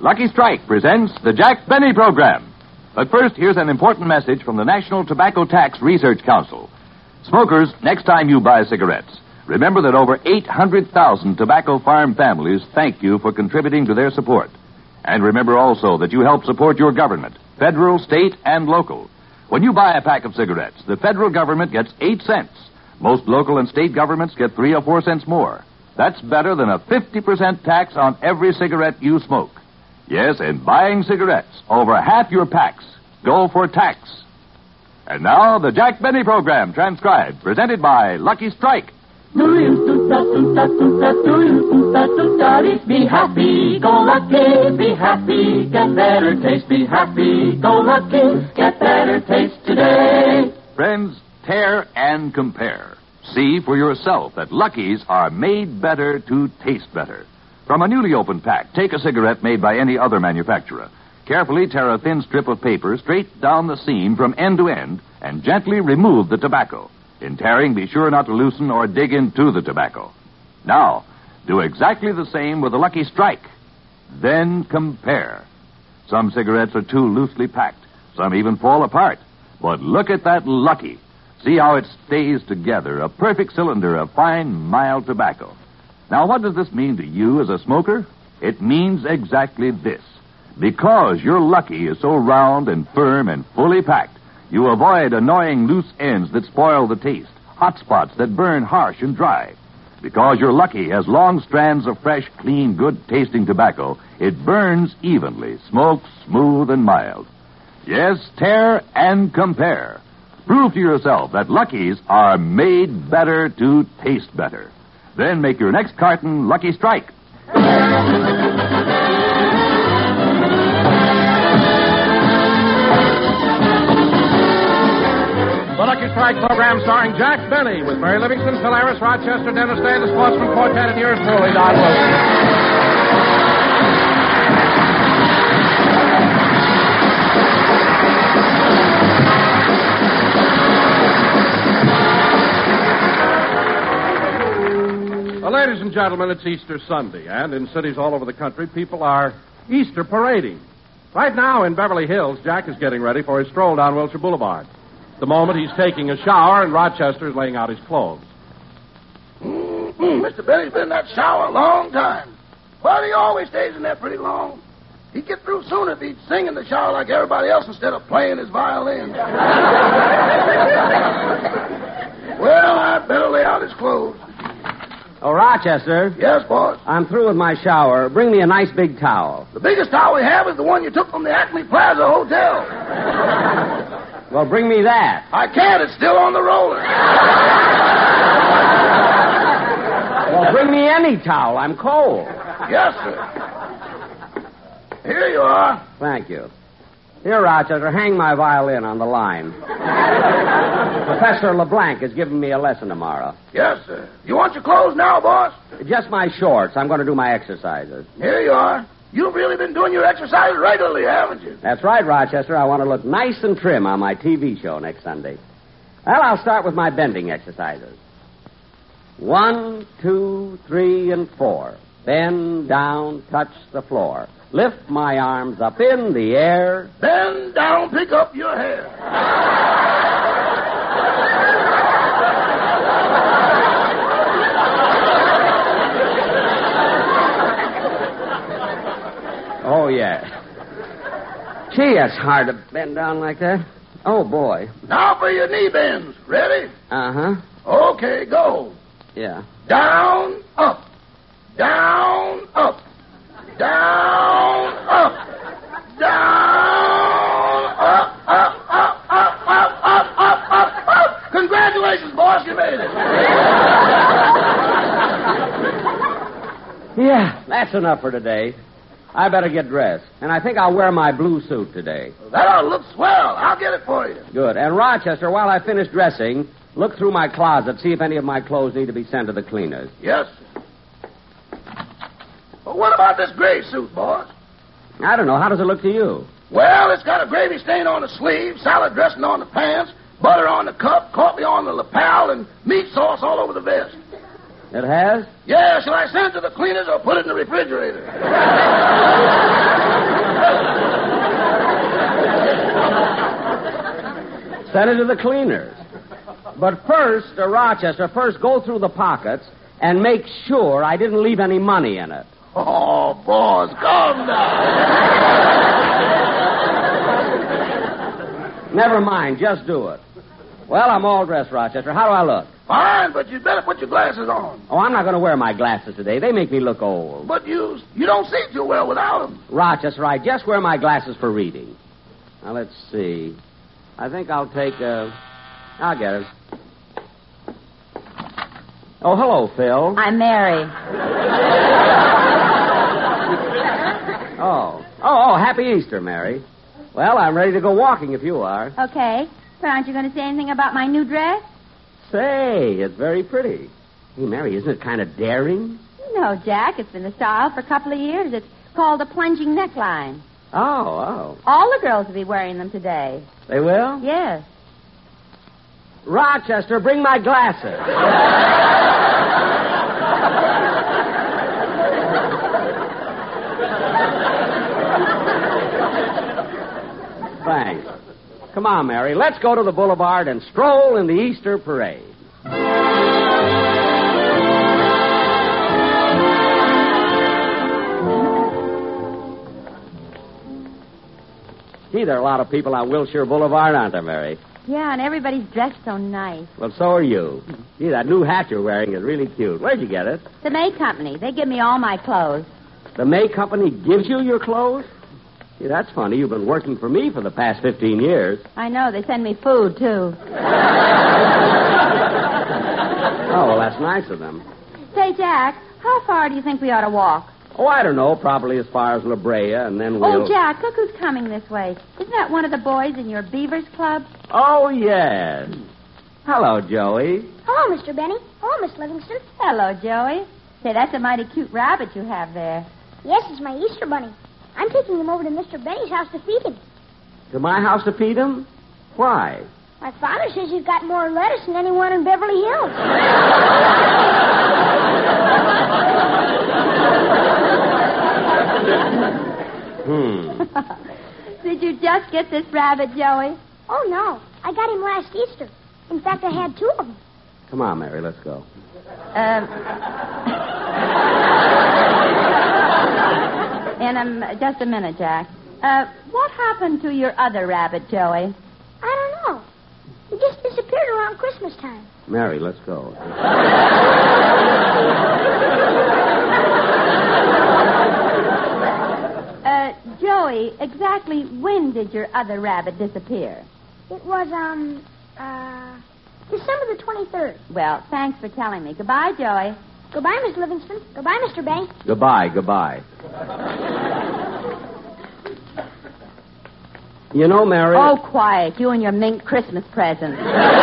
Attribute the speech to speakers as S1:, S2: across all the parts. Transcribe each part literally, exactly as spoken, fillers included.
S1: Lucky Strike presents the Jack Benny Program. But first, here's an important message from the National Tobacco Tax Research Council. Smokers, next time you buy cigarettes, remember that over eight hundred thousand tobacco farm families thank you for contributing to their support. And remember also that you help support your government, federal, state, and local. When you buy a pack of cigarettes, the federal government gets eight cents. Most local and state governments get three or four cents more. That's better than a fifty percent tax on every cigarette you smoke. Yes, in buying cigarettes, over half your packs go for tax. And now, the Jack Benny Program, transcribed, presented by Lucky Strike.
S2: Be happy, go lucky, be happy, get better taste, be happy, go lucky, get better taste today.
S1: Friends, tear and compare. See for yourself that Lucky's are made better to taste better. From a newly opened pack, take a cigarette made by any other manufacturer. Carefully tear a thin strip of paper straight down the seam from end to end and gently remove the tobacco. In tearing, be sure not to loosen or dig into the tobacco. Now, do exactly the same with the Lucky Strike. Then compare. Some cigarettes are too loosely packed. Some even fall apart. But look at that Lucky. See how it stays together, a perfect cylinder of fine, mild tobacco. Now, what does this mean to you as a smoker? It means exactly this. Because your Lucky is so round and firm and fully packed, you avoid annoying loose ends that spoil the taste, hot spots that burn harsh and dry. Because your Lucky has long strands of fresh, clean, good-tasting tobacco, it burns evenly, smokes smooth and mild. Yes, tear and compare. Prove to yourself that Lucky's are made better to taste better. Then make your next carton Lucky Strike.
S3: The Lucky Strike program starring Jack Benny with Mary Livingston, Phil Harris, Rochester, Dennis Day, the Sportsman Quartet, and yours truly, Don Wilson. Well, ladies and gentlemen, it's Easter Sunday, and in cities all over the country, people are Easter parading. Right now in Beverly Hills, Jack is getting ready for his stroll down Wilshire Boulevard. The moment he's taking a shower, and Rochester is laying out his clothes.
S4: Mm-hmm. Mister Benny's been in that shower a long time. But he always stays in there pretty long. He'd get through sooner if he'd sing in the shower like everybody else instead of playing his violin. Well, I'd better lay out his clothes.
S5: Oh, Rochester.
S4: Yes, boss?
S5: I'm through with my shower. Bring me a nice big towel.
S4: The biggest towel we have is the one you took from the Acme Plaza Hotel.
S5: Well, bring me that.
S4: I can't. It's still on the roller.
S5: Well, bring me any towel. I'm cold.
S4: Yes, sir. Here you are.
S5: Thank you. Here, Rochester, hang my violin on the line. Professor LeBlanc is giving me a lesson tomorrow.
S4: Yes, sir. You want your clothes now, boss?
S5: Just my shorts. I'm going to do my exercises.
S4: Here you are. You've really been doing your exercises regularly, haven't you?
S5: That's right, Rochester. I want to look nice and trim on my T V show next Sunday. Well, I'll start with my bending exercises. One, two, three, and four. Bend down, touch the floor. Lift my arms up in the air.
S4: Bend down, pick up your hair.
S5: Oh, yeah. Gee, that's hard to bend down like that. Oh, boy.
S4: Now for your knee bends. Ready?
S5: Uh-huh.
S4: Okay, go.
S5: Yeah.
S4: Down, up. Down, up. Down, up. Down, up, up, up, up, up, up, up, up, up. Congratulations, boss. You made it.
S5: Yeah, that's enough for today. I better get dressed. And I think I'll wear my blue suit today.
S4: That ought to look swell. I'll get it for you.
S5: Good. And, Rochester, while I finish dressing, look through my closet, see if any of my clothes need to be sent to the cleaners.
S4: Yes, sir. Well, what about this gray suit, boss?
S5: I don't know. How does it look to you?
S4: Well, it's got a gravy stain on the sleeve, salad dressing on the pants, butter on the cup, coffee on the lapel, and meat sauce all over the vest.
S5: It has?
S4: Yeah, shall I send it to the cleaners or put it in the refrigerator?
S5: Send it to the cleaners. But first, uh, Rochester, first go through the pockets and make sure I didn't leave any money in it.
S4: Oh, boss, calm down.
S5: Never mind, just do it. Well, I'm all dressed, Rochester. How do I look?
S4: Fine, but you better put your glasses on.
S5: Oh, I'm not going to wear my glasses today. They make me look old.
S4: But you you don't see too well without them.
S5: Rochester, I just wear my glasses for reading. Now, let's see. I think I'll take a... I'll get it. Oh, hello, Phil.
S6: I'm Mary.
S5: Oh. Oh, oh, happy Easter, Mary. Well, I'm ready to go walking if you are.
S6: Okay. But aren't you going to say anything about my new dress?
S5: Say, it's very pretty. Hey, Mary, isn't it kind of daring?
S6: No, Jack. It's been the style for a couple of years. It's called a plunging neckline.
S5: Oh, oh.
S6: All the girls will be wearing them today.
S5: They will?
S6: Yes.
S5: Rochester, bring my glasses. Thanks. Come on, Mary. Let's go to the boulevard and stroll in the Easter parade. Gee, there are a lot of people on Wilshire Boulevard, aren't there, Mary?
S6: Yeah, and everybody's dressed so nice.
S5: Well, so are you. Gee, that new hat you're wearing is really cute. Where'd you get it?
S6: The May Company. They give me all my clothes.
S5: The May Company gives you your clothes? Gee, that's funny. You've been working for me for the past fifteen years.
S6: I know. They send me food, too.
S5: Oh, well, that's nice of them.
S6: Say, Jack, how far do you think we ought to walk?
S5: Oh, I don't know. Probably as far as La Brea, and then we'll...
S6: Oh, Jack, look who's coming this way. Isn't that one of the boys in your Beavers Club?
S5: Oh, yes. Hello, Joey.
S7: Hello, Mister Benny. Hello, Miss Livingston.
S6: Hello, Joey. Say, that's a mighty cute rabbit you have there.
S7: Yes, it's my Easter bunny. I'm taking him over to Mister Benny's house to feed him.
S5: To my house to feed him? Why?
S7: My father says he's got more lettuce than anyone in Beverly Hills.
S5: Hmm.
S6: Did you just get this rabbit, Joey?
S7: Oh, no. I got him last Easter. In fact, I had two of them.
S5: Come on, Mary, let's go.
S6: Um... In um, just a minute, Jack. Uh, what happened to your other rabbit, Joey?
S7: I don't know. He just disappeared around Christmas time.
S5: Mary, let's go.
S6: uh, Joey, exactly when did your other rabbit disappear?
S7: It was, um, uh, December the twenty-third.
S6: Well, thanks for telling me. Goodbye, Joey.
S7: Goodbye, Miss Livingston. Goodbye, Mister Benny.
S5: Goodbye, goodbye. You know, Mary...
S6: Oh, quiet. You and your mink Christmas presents.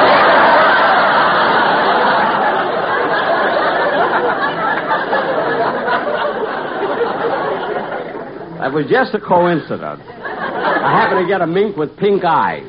S5: That was just a coincidence. I happened to get a mink with pink eyes.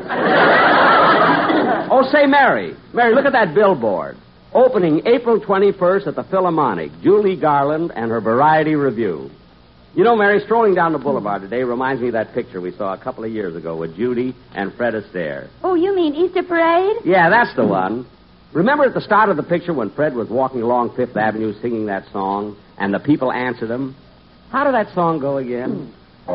S5: Oh, say, Mary. Mary, look at that billboard. Opening April twenty-first at the Philharmonic, Julie Garland and her Variety Review. You know, Mary, strolling down the boulevard today reminds me of that picture we saw a couple of years ago with Judy and Fred Astaire.
S6: Oh, you mean Easter Parade?
S5: Yeah, that's the one. Remember at the start of the picture when Fred was walking along Fifth Avenue singing that song, and the people answered him? How did that song go again?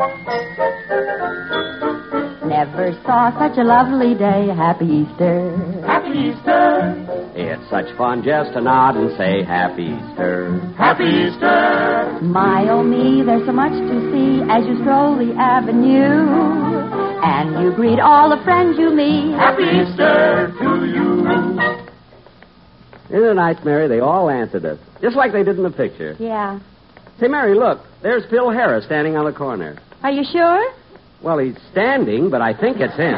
S6: Never saw such a lovely day. Happy Easter.
S2: Happy Easter.
S5: It's such fun just to nod and say Happy Easter.
S2: Happy Easter.
S6: My, oh me, there's so much to see as you stroll the avenue. And you greet all the friends you meet.
S2: Happy Easter to you.
S5: Isn't it nice, Mary? They all answered us, just like they did in the picture.
S6: Yeah.
S5: Say, Mary, look. There's Phil Harris standing on the corner.
S6: Are you sure?
S5: Well, he's standing, but I think it's him.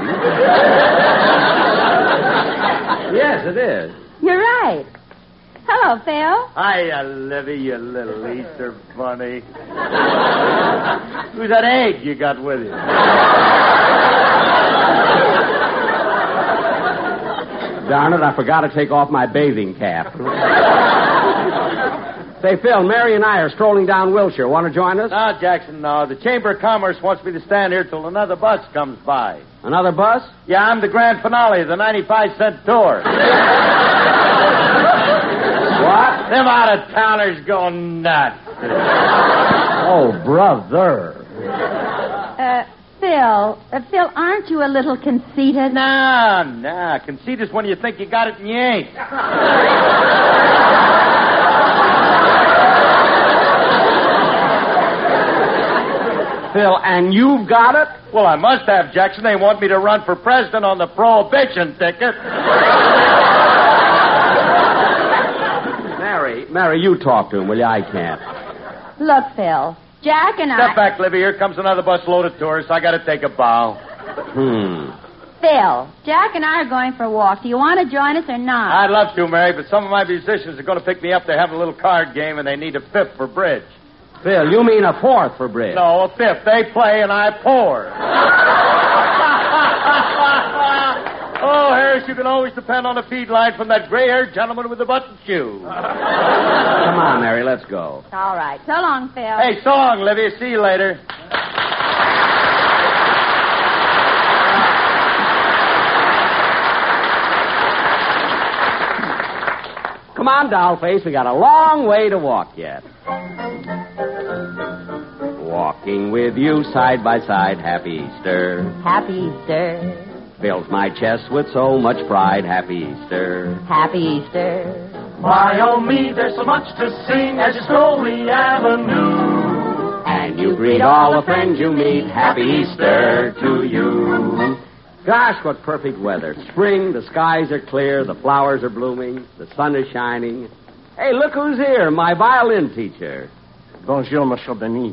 S5: Yes, it is.
S6: You're right. Hello, Phil.
S8: Hiya, Livy, you little Easter bunny. Who's that egg you got with you?
S5: Darn it, I forgot to take off my bathing cap. Say, Phil, Mary and I are strolling down Wilshire. Want to join us?
S8: No, Jackson, no. The Chamber of Commerce wants me to stand here till another bus comes by.
S5: Another bus?
S8: Yeah, I'm the grand finale of the ninety-five cent tour.
S5: What?
S8: Them out-of-towners go nuts.
S5: Oh, brother.
S6: Uh, Phil, uh, Phil, aren't you a little conceited?
S8: Nah, nah. Conceit is when you think you got it and you ain't.
S5: Phil, and you've got it?
S8: Well, I must have, Jackson. They want me to run for president on the prohibition ticket.
S5: Mary, Mary, you talk to him, will you? I can't.
S6: Look, Phil, Jack and I...
S8: Step back, Libby. Here comes another bus load of tourists. I got to take a bow.
S5: Hmm.
S6: Phil, Jack and I are going for a walk. Do you want to join us or not?
S8: I'd love to, Mary, but some of my musicians are going to pick me up. They're having a little card game, and they need a fifth for bridge.
S5: Phil, you mean a fourth for bridge?
S8: No, a fifth. They play, and I pour. Oh, Harris, you can always depend on a feed line from that gray-haired gentleman with the button shoe.
S5: Come on, Mary, let's go.
S6: All right. So long, Phil.
S8: Hey, so long, Livy. See you later.
S5: Come on, dollface. We got a long way to walk yet. Walking with you side by side, happy Easter.
S6: Happy Easter.
S5: Fills my chest with so much pride, happy Easter.
S6: Happy Easter.
S2: Why, oh me, there's so much to see as you stroll the avenue.
S5: And you greet all the friends you meet, happy Easter to you. Gosh, what perfect weather. Spring, the skies are clear, the flowers are blooming, the sun is shining. Hey, look who's here, my violin teacher.
S9: Bonjour, Monsieur Benny.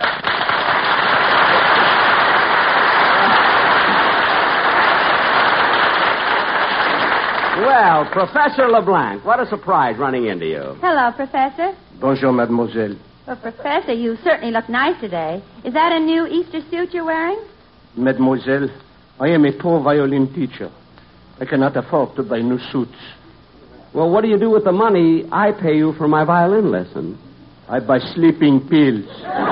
S5: Well, Professor LeBlanc, what a surprise running into you.
S6: Hello, Professor.
S9: Bonjour, mademoiselle.
S6: Well, Professor, you certainly look nice today. Is that a new Easter suit you're wearing?
S9: Mademoiselle, I am a poor violin teacher. I cannot afford to buy new suits.
S5: Well, what do you do with the money I pay you for my violin lesson?
S9: I buy sleeping pills.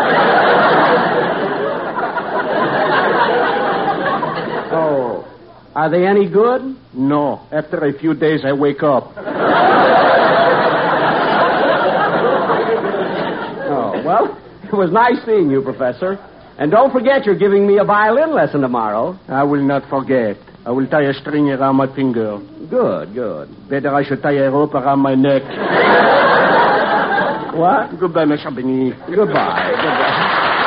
S5: Oh, are they any good?
S9: No. After a few days, I wake up.
S5: Oh, well, it was nice seeing you, Professor. And don't forget you're giving me a violin lesson tomorrow.
S9: I will not forget. I will tie a string around my finger.
S5: Good, good.
S9: Better I should tie a rope around my neck.
S5: What?
S9: Goodbye, Monsieur Benny.
S5: Goodbye. Goodbye.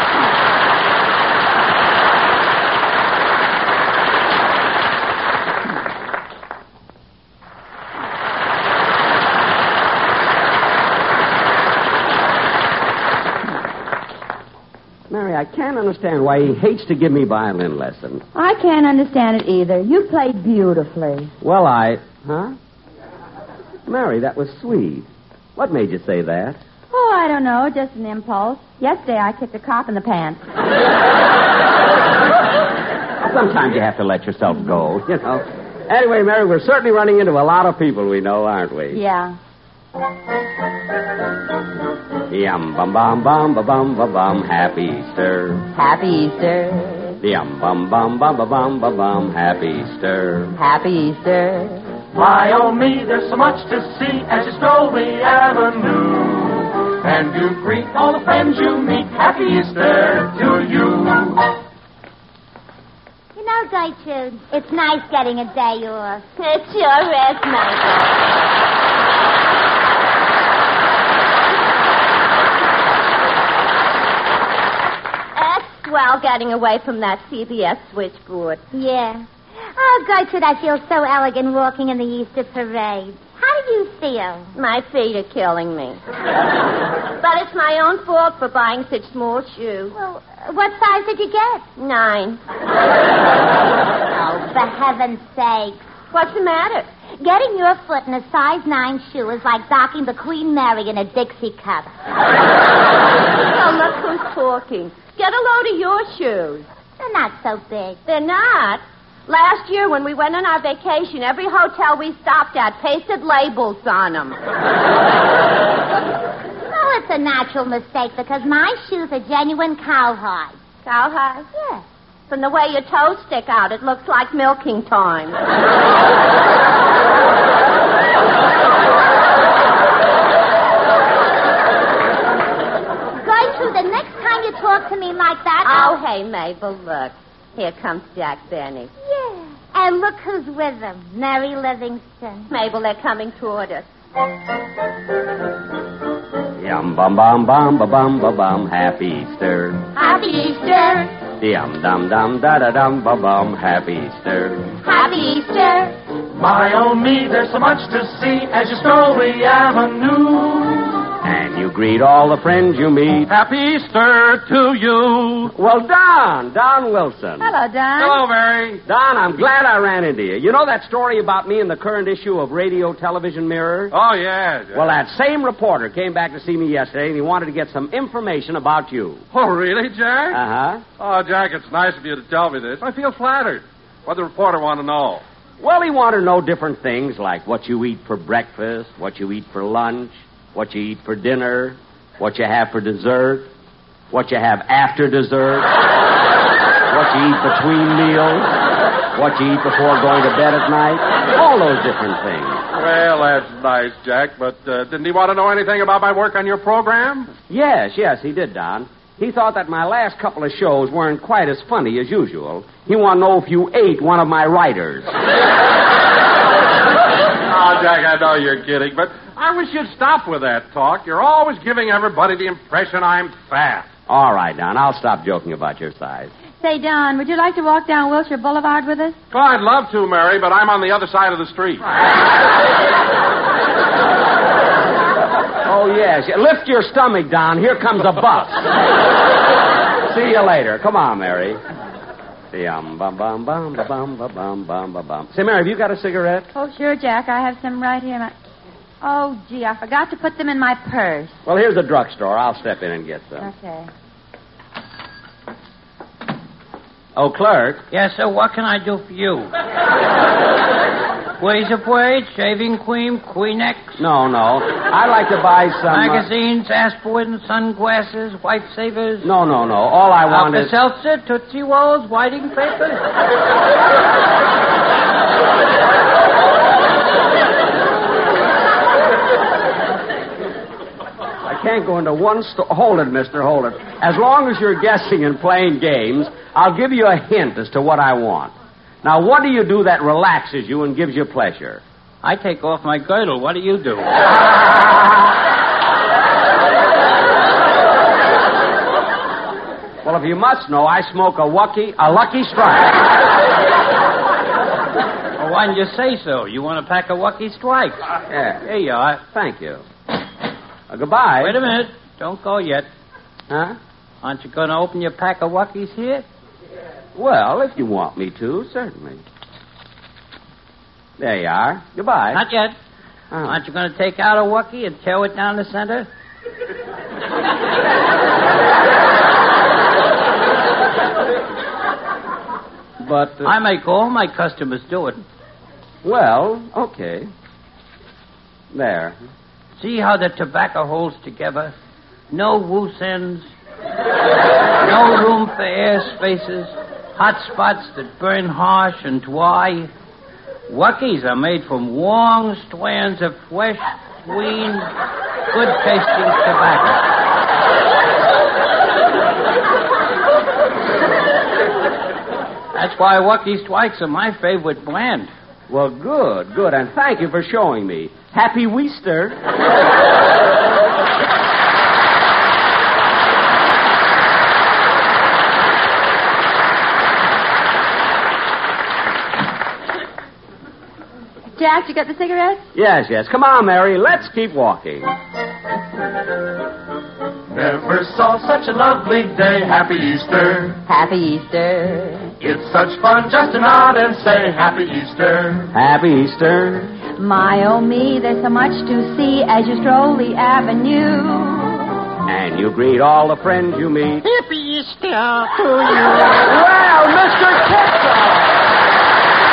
S5: Mary, I can't understand why he hates to give me violin lessons.
S6: I can't understand it either. You played beautifully.
S5: Well, I... Huh? Mary, that was sweet. What made you say that?
S6: Oh, I don't know. Just an impulse. Yesterday I kicked a cop in the pants.
S5: Sometimes you have to let yourself go, you know. Anyway, Mary, we're certainly running into a lot of people we know, aren't we?
S6: Yeah.
S5: Yum bum bum bum ba bum ba bum. Happy Easter.
S6: Happy Easter.
S5: Yum bum bum bum ba bum ba bum. Happy Easter.
S6: Happy Easter.
S2: Why, oh me, there's so much to see as you stroll the avenue. And you greet all the friends you meet. Happy Easter to you.
S7: You know, Gertrude, it's nice getting a day off. It sure is nice.
S10: Well, getting away from that C B S switchboard.
S7: Yeah. Oh, Gertrude, I feel so elegant walking in the Easter parade. How do you feel?
S10: My feet are killing me. But it's my own fault for buying such small shoes.
S7: Well, what size did you get?
S10: Nine.
S7: Oh, for heaven's sake.
S10: What's the matter?
S7: Getting your foot in a size nine shoe is like docking the Queen Mary in a Dixie cup.
S10: Oh, look who's talking. Get a load of your shoes.
S7: They're not so big.
S10: They're not. Last year when we went on our vacation, every hotel we stopped at pasted labels on them.
S7: No, it's a natural mistake because my shoes are genuine cowhide.
S10: Cowhide?
S7: Yes.
S10: From the way your toes stick out, it looks like milking time.
S7: Gertrude, the next time you talk to me like that...
S10: Oh,
S7: I'll...
S10: hey, Mabel, look. Here comes Jack Benny.
S7: Yeah. And look who's with him. Mary Livingston.
S10: Mabel, they're coming toward us.
S5: Yum bum bum bum ba bum ba bum. Happy Easter.
S7: Happy Easter.
S5: Yum dum dum da da dum ba bum. Happy Easter.
S7: Happy Easter.
S2: My, oh me, there's so much to see as you stroll the avenue.
S5: And you greet all the friends you meet.
S3: Happy Easter to you.
S5: Well, Don, Don Wilson.
S6: Hello, Don.
S3: Hello, Mary.
S5: Don, I'm glad I ran into you. You know that story about me in the current issue of Radio Television Mirror?
S3: Oh, yeah. yeah.
S5: Well, that same reporter came back to see me yesterday, and he wanted to get some information about you.
S3: Oh, really, Jack?
S5: Uh-huh.
S3: Oh, Jack, it's nice of you to tell me this. I feel flattered. What the reporter want to know?
S5: Well, he wanted to know different things, like what you eat for breakfast, what you eat for lunch, what you eat for dinner, what you have for dessert, what you have after dessert, what you eat between meals, what you eat before going to bed at night, all those different things.
S3: Well, that's nice, Jack, but uh, didn't he want to know anything about my work on your program?
S5: Yes, yes, he did, Don. He thought that my last couple of shows weren't quite as funny as usual. He wanted to know if you ate one of my writers.
S3: Oh, Jack, I know you're kidding, but I wish you'd stop with that talk. You're always giving everybody the impression I'm fat.
S5: All right, Don, I'll stop joking about your size.
S6: Say, Don, would you like to walk down Wilshire Boulevard with us?
S3: Oh, I'd love to, Mary, but I'm on the other side of the street.
S5: Oh, yes. Lift your stomach, Don. Here comes a bus. See you later. Come on, Mary. Yum, bum, bum, bum, ba, bum, ba, bum, bum, ba, bum. Say, Mary, have you got a cigarette?
S6: Oh, sure, Jack. I have some right here. My... Oh, gee, I forgot to put them in my purse.
S5: Well, here's the drugstore. I'll step in and get some.
S6: Okay.
S5: Oh, clerk.
S11: Yes, sir. What can I do for you? Razor blade, shaving cream, Kleenex.
S5: No, no. I'd like to buy some...
S11: Magazines, aspirin, sunglasses, white savers.
S5: No, no, no. All I want is...
S11: Alka-Seltzer, Tootsie Rolls, whiting papers.
S5: I can't go into one store. Hold it, mister, hold it. As long as you're guessing and playing games, I'll give you a hint as to what I want. Now, what do you do that relaxes you and gives you pleasure?
S11: I take off my girdle. What do you do?
S5: Well, if you must know, I smoke a Lucky, a Lucky Strike.
S11: Well, why didn't you say so? You want to pack a Lucky Strike?
S5: Yeah.
S11: Here you are.
S5: Thank you. Uh, goodbye.
S11: Wait a minute. Don't go yet.
S5: Huh?
S11: Aren't you going to open your pack of Luckies here?
S5: Well, if you want me to, certainly. There you are. Goodbye.
S11: Not yet.
S5: Oh.
S11: Aren't you going to take out a Wookie and tear it down the center?
S5: But... Uh,
S11: I make all my customers do it.
S5: Well, okay. There.
S11: See how the tobacco holds together? No loose ends. No room for air spaces. Hot spots that burn harsh and dry. Wookies are made from long strands of fresh, clean, good-tasting tobacco. That's why Wookie Strikes are my favorite brand.
S5: Well, good, good, and thank you for showing me. Happy Easter.
S6: Jack, you got the cigarettes?
S5: Yes, yes. Come on, Mary. Let's keep walking.
S2: Never saw such a lovely day. Happy Easter.
S6: Happy Easter.
S2: It's such fun just to nod and say Happy Easter.
S5: Happy Easter.
S6: My, oh me, there's so much to see as you stroll the avenue.
S5: And you greet all the friends you meet.
S11: Happy Easter to you.
S5: Well, Mister Ketchum!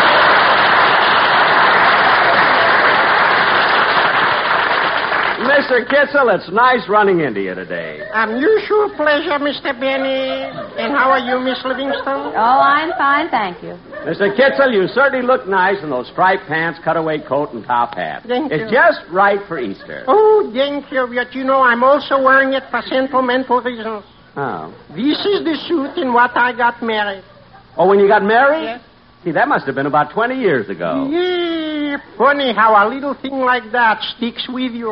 S5: Mister Mister Kitzel, it's nice running into you today.
S12: Unusual pleasure, Mister Benny. And how are you, Miss Livingston?
S6: Oh, I'm fine, thank you.
S5: Mister Kitzel, you certainly look nice in those striped pants, cutaway coat, and top hat.
S12: Thank
S5: it's
S12: you.
S5: just right for Easter.
S12: Oh, thank you. But you know, I'm also wearing it for sentimental reasons.
S5: Oh.
S12: This is the suit in what I got married.
S5: Oh, when you got married?
S12: Yes.
S5: See, that must have been about twenty years ago.
S12: Yeah, funny how a little thing like that sticks with you.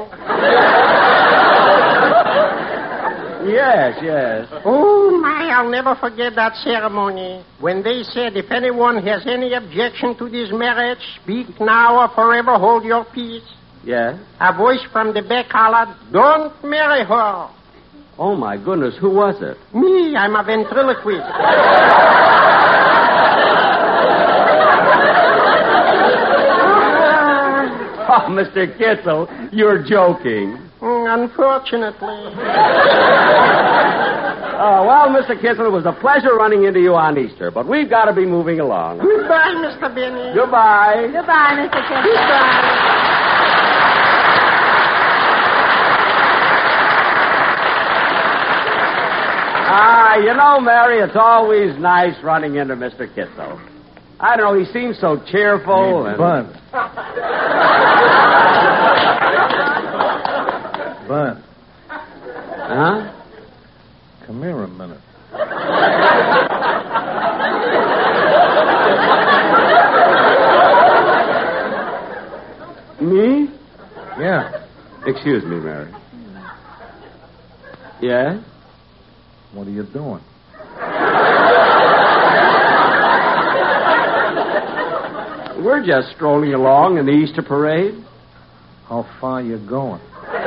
S5: Yes, yes.
S12: Oh, my, I'll never forget that ceremony. When they said, if anyone has any objection to this marriage, speak now or forever hold your peace.
S5: Yes?
S12: A voice from the back hollered, don't marry her.
S5: Oh, my goodness, who was it?
S12: Me, I'm a ventriloquist.
S5: Oh, Mister Kitzel, you're joking.
S12: Mm, unfortunately.
S5: Oh, well, Mister Kitzel, it was a pleasure running into you on Easter, but we've got to be moving along.
S12: Goodbye, Mister Benny.
S5: Goodbye.
S6: Goodbye, Mister Kitzel.
S12: Goodbye.
S5: Ah, you know, Mary, it's always nice running into Mister Kitzel. I don't know, he seems so cheerful and...
S13: Bud. Bud.
S5: Huh?
S13: Come here a minute.
S5: Me?
S13: Yeah.
S5: Excuse me, Mary. Yeah?
S13: What are you doing?
S5: We're just strolling along in the Easter parade.
S13: How far you going?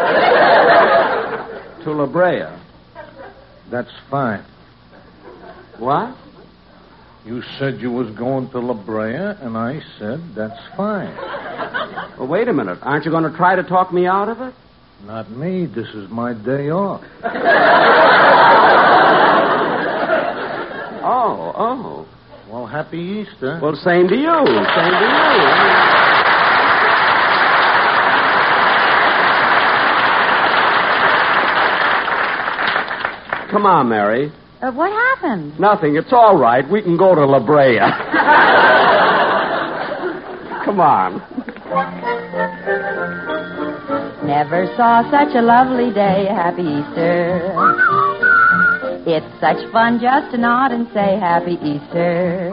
S5: To La Brea.
S13: That's fine.
S5: What?
S13: You said you was going to La Brea, and I said that's fine.
S5: Well, wait a minute. Aren't you going to try to talk me out of it?
S13: Not me. This is my day off.
S5: Oh, oh.
S13: Well, happy Easter.
S5: Well, same to you. Same to you. Come on, Mary.
S6: Uh, what happened?
S5: Nothing. It's all right. We can go to La Brea. Come on.
S6: Never saw such a lovely day. Happy Easter. It's such fun just to nod and say Happy Easter.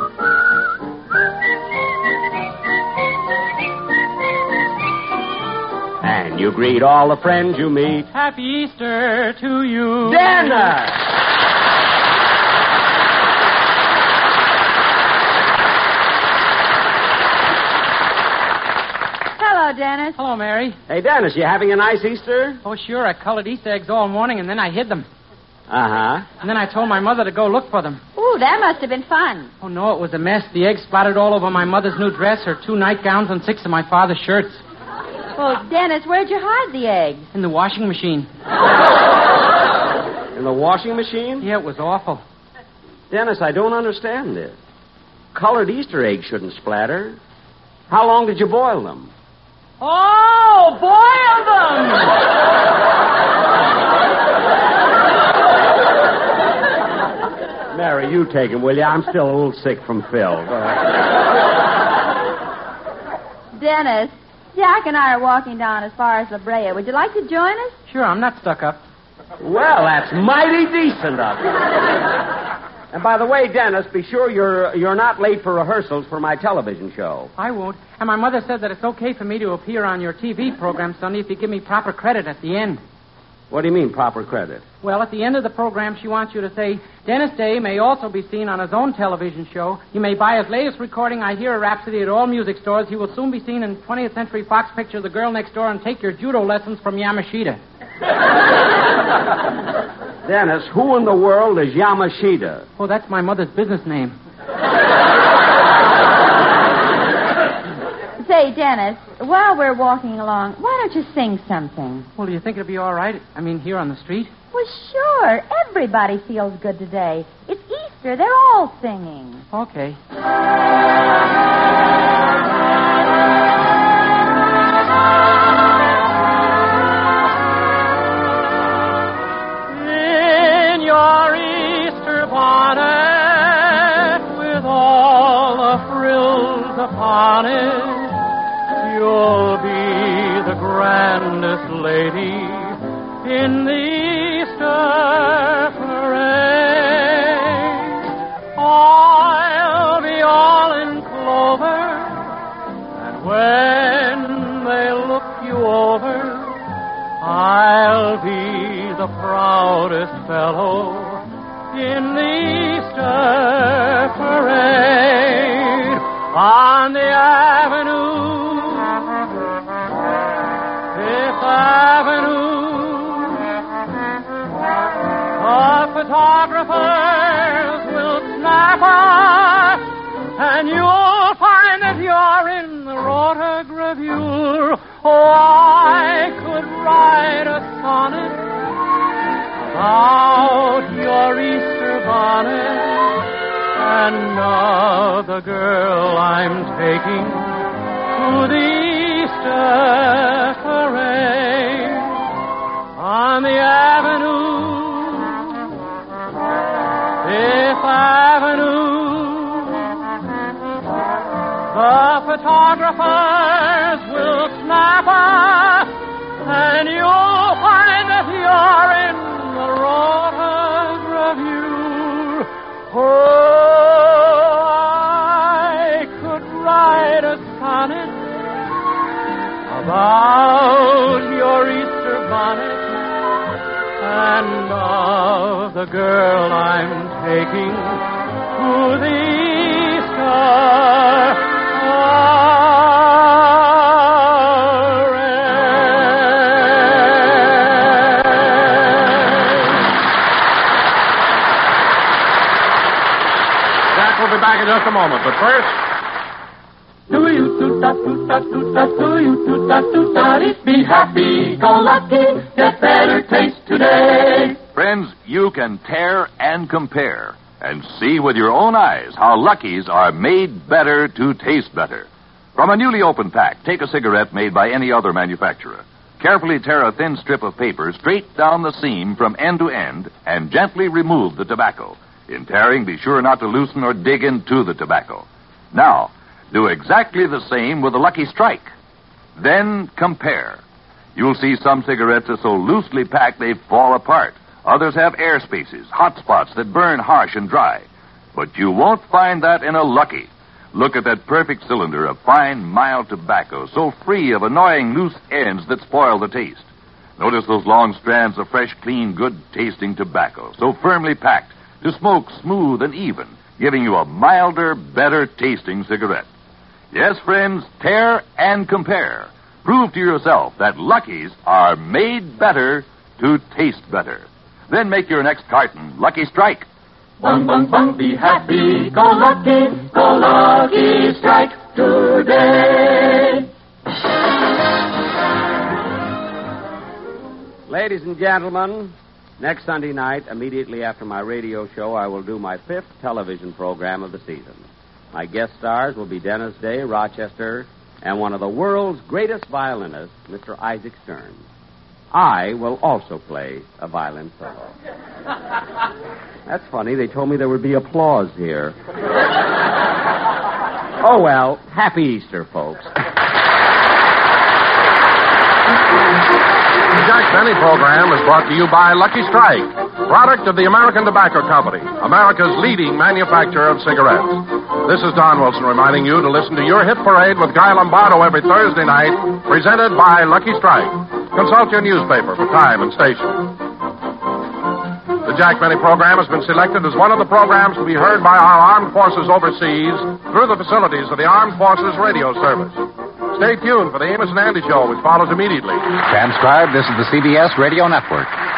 S5: And you greet all the friends you meet.
S14: Happy Easter to you.
S5: Dennis!
S6: Hello, Dennis.
S14: Hello, Mary.
S5: Hey, Dennis, you having a nice Easter?
S14: Oh, sure. I colored Easter eggs all morning, and then I hid them.
S5: Uh-huh.
S14: And then I told my mother to go look for them.
S6: Ooh, that must have been fun.
S14: Oh, no, it was a mess. The eggs splattered all over my mother's new dress, her two nightgowns, and six of my father's shirts.
S6: Well, Dennis, where'd you hide the eggs?
S14: In the washing machine.
S5: In the washing machine?
S14: Yeah, it was awful.
S5: Dennis, I don't understand this. Colored Easter eggs shouldn't splatter. How long did you boil them?
S14: Oh, boil them!
S5: Mary, you take them, will you? I'm still a little sick from Phil.
S6: Dennis, Jack and I are walking down as far as La Brea. Would you like to join us?
S14: Sure, I'm not stuck up.
S5: Well, that's mighty decent of you. And by the way, Dennis, be sure you're you're not late for rehearsals for my television show.
S14: I won't. And my mother said that it's okay for me to appear on your T V program, Sonny, if you give me proper credit at the end.
S5: What do you mean, proper credit?
S14: Well, at the end of the program, she wants you to say, Dennis Day may also be seen on his own television show. You may buy his latest recording, I Hear a Rhapsody, at all music stores. He will soon be seen in twentieth Century Fox picture, The Girl Next Door, and take your judo lessons from Yamashita.
S5: Dennis, who in the world is Yamashita?
S14: Oh, that's my mother's business name.
S6: Say, Dennis, while we're walking along, why don't you sing something?
S14: Well, do you think it'll be all right? I mean, here on the street?
S6: Well, sure. Everybody feels good today. It's Easter. They're all singing.
S14: Okay.
S2: astonished. You'll be the grandest lady in the Easter parade. I'll be all in clover, and when they look you over, I'll be the proudest fellow in the Easter parade. On the avenue, Fifth Avenue, the photographers will snap us, and you'll find that you're in the rotogravure. Oh, I could write a sonnet about your Easter bonnet and of the girl I'm taking to the Easter parade. On the avenue, Fifth Avenue, the photographers will snap us, and you'll find that you're in the rotogravure. Oh, I could write a sonnet about your Easter bonnet and of the girl I'm taking to the Easter
S3: We'll be back in just a moment, but first...
S2: Do you do-da-do-da-do-da, do you do-da-do-da-dee, be happy, go lucky, get better taste today.
S1: Friends, you can tear and compare and see with your own eyes how Lucky's are made better to taste better. From a newly opened pack, take a cigarette made by any other manufacturer. Carefully tear a thin strip of paper straight down the seam from end to end and gently remove the tobacco. In tearing, be sure not to loosen or dig into the tobacco. Now, do exactly the same with the Lucky Strike. Then compare. You'll see some cigarettes are so loosely packed they fall apart. Others have air spaces, hot spots that burn harsh and dry. But you won't find that in a Lucky. Look at that perfect cylinder of fine, mild tobacco, so free of annoying loose ends that spoil the taste. Notice those long strands of fresh, clean, good-tasting tobacco, so firmly packed to smoke smooth and even, giving you a milder, better-tasting cigarette. Yes, friends, tear and compare. Prove to yourself that Lucky's are made better to taste better. Then make your next carton Lucky Strike.
S2: Bung, bung, bung, be happy, go lucky, go Lucky Strike today.
S5: Ladies and gentlemen, next Sunday night, immediately after my radio show, I will do my fifth television program of the season. My guest stars will be Dennis Day, Rochester, and one of the world's greatest violinists, Mister Isaac Stern. I will also play a violin solo. That's funny. They told me there would be applause here. Oh, well, happy Easter, folks.
S3: The Jack Benny program is brought to you by Lucky Strike, product of the American Tobacco Company, America's leading manufacturer of cigarettes. This is Don Wilson reminding you to listen to your hit parade with Guy Lombardo every Thursday night, presented by Lucky Strike. Consult your newspaper for time and station. The Jack Benny program has been selected as one of the programs to be heard by our armed forces overseas through the facilities of the Armed Forces Radio Service. Stay tuned for the Amos and Andy Show, which follows immediately.
S15: Transcribed, this is the C B S Radio Network.